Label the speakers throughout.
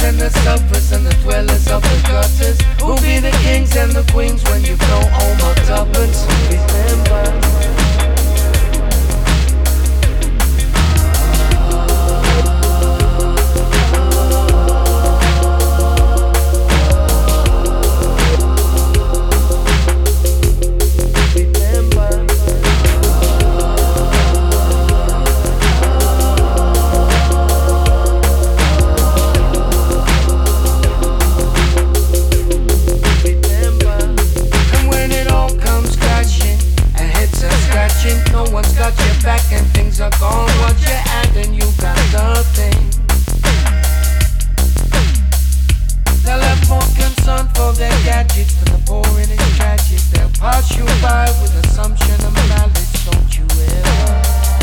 Speaker 1: and the suffers and the dwellers of the gutters. Who'll be the kings and the queens when you flow home on tuppence? Remember. Got your back and things are gone. What you add and you got nothing. They'll have more concern for their gadgets than the poor and it's tragic. They'll pass you by with assumption and malice. Don't you ever,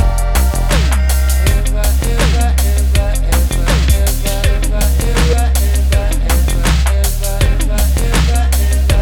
Speaker 1: ever, ever, ever, ever, ever, ever, ever, ever, ever, ever, ever,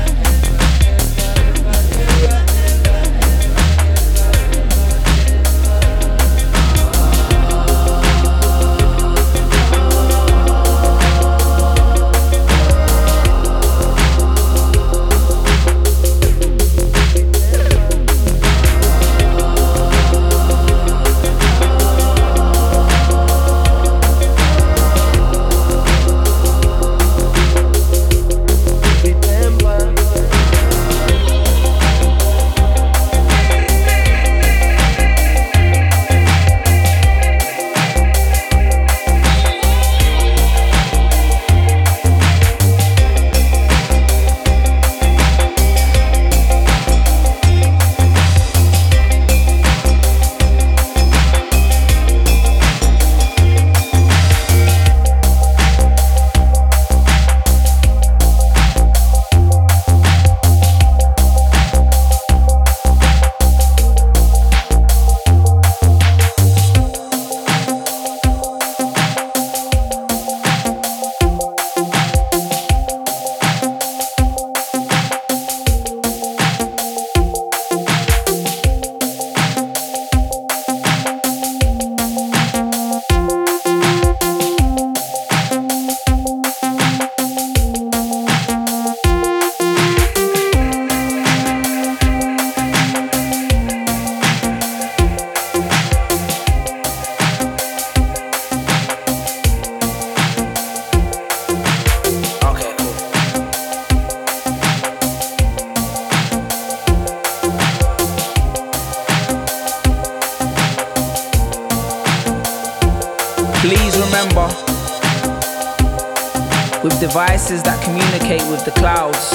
Speaker 2: devices that communicate with the clouds,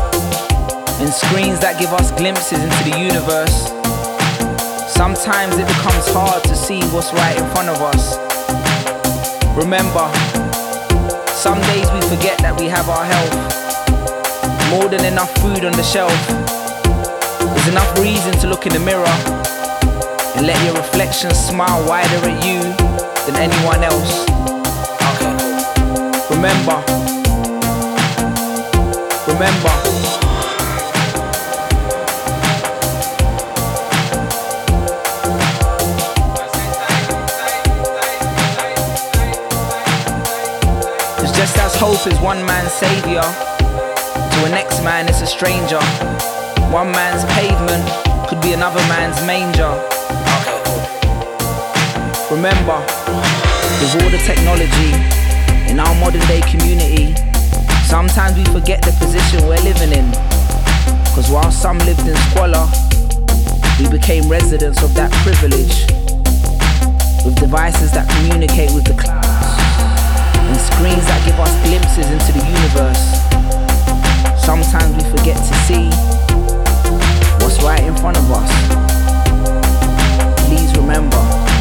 Speaker 2: and screens that give us glimpses into the universe. Sometimes it becomes hard to see what's right in front of us. Remember, some days we forget that we have our health. More than enough food on the shelf. There's enough reason to look in the mirror and let your reflection smile wider at you than anyone else. Remember. It's just as hope is one man's savior, to a next man it's a stranger. One man's pavement could be another man's manger. Remember, with all the technology in our modern day community, sometimes we forget the position we're living in. Cause while some lived in squalor, we became residents of that privilege. With devices that communicate with the clouds, and screens that give us glimpses into the universe. Sometimes we forget to see what's right in front of us. Please remember.